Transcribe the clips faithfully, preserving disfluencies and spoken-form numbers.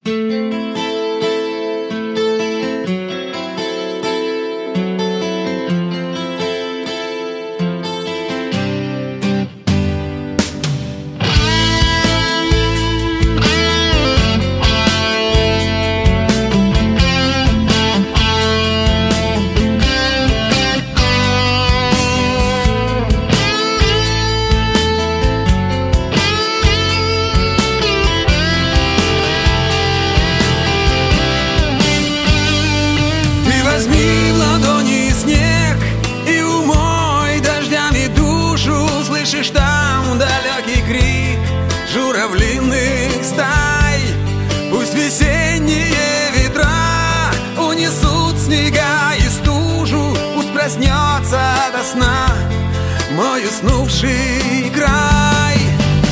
Возьми в ладони снег и умой дождями душу. Слышишь там далекий крик журавлиных стай? Пусть весенние ветра унесут снега и стужу. Пусть проснется до сна мой уснувший край.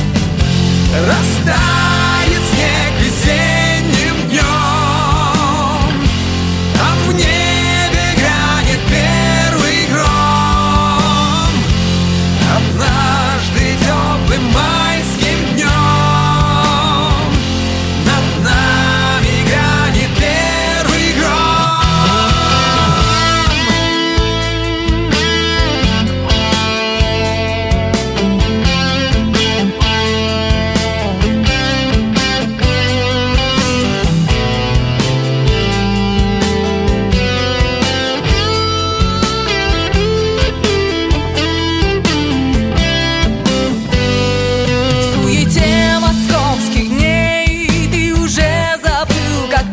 Растает снег весенним днем, а в небе грянет первый гром. Однажды теплым майским днем над нами грянет первый гром.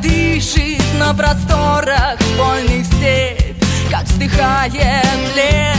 На просторах вольных степь, как вздыхает лес.